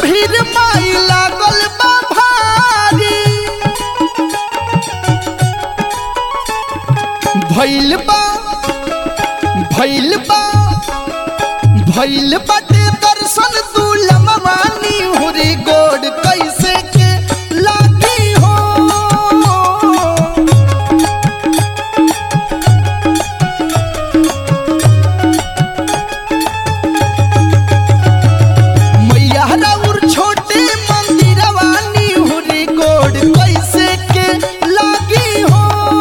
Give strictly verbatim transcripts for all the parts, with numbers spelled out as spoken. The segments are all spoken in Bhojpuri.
भीड़ माई लागल बा भारी भइल बा भइल बा भइल बाटे दर्शन दुलम मानी हुरी गोड़ कैसे के लागी हो मैया राउर छोटे मंदिरवानी हुरी गोड़ कैसे के लागी हो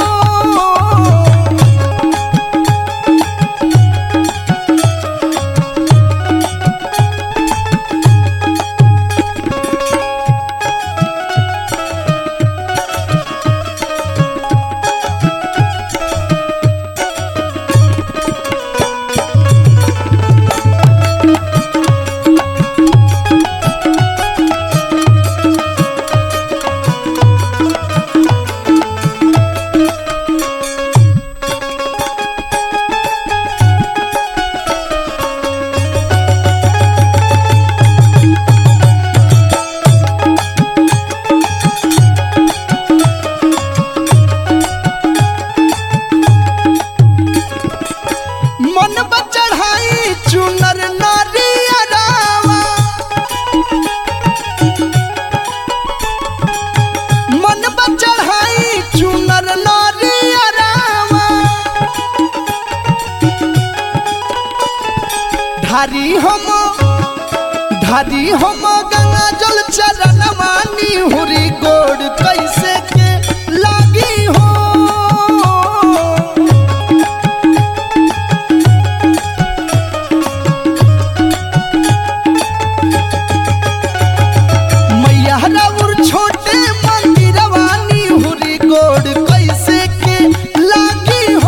मन बचढ़ाई चुनर नारियरावा मन बचढ़ाई चुनर नारियरावा धारी हम धारी हम गंगा जल चरण मानी हुरी गोड़ कैसे के लागी हो राउर छोटे मंदिरवानी हुरी गोड़ कैसे के लागी हो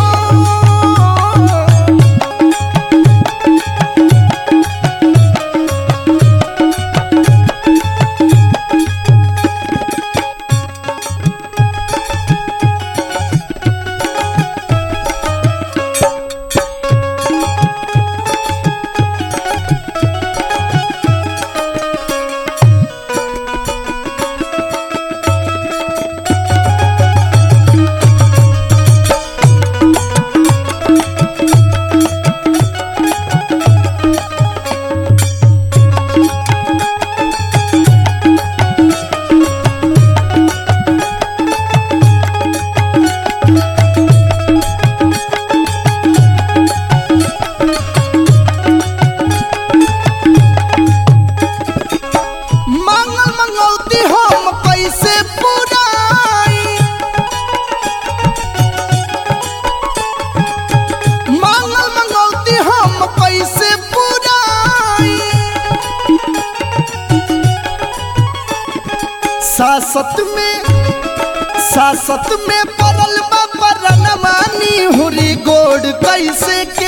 मंगल मंगौती हम कैसे पुराई मंगल मंगौती हम कैसे पुराई सासत में सासत में पड़ल बा परन मानी हुरी गोड़ कैसे के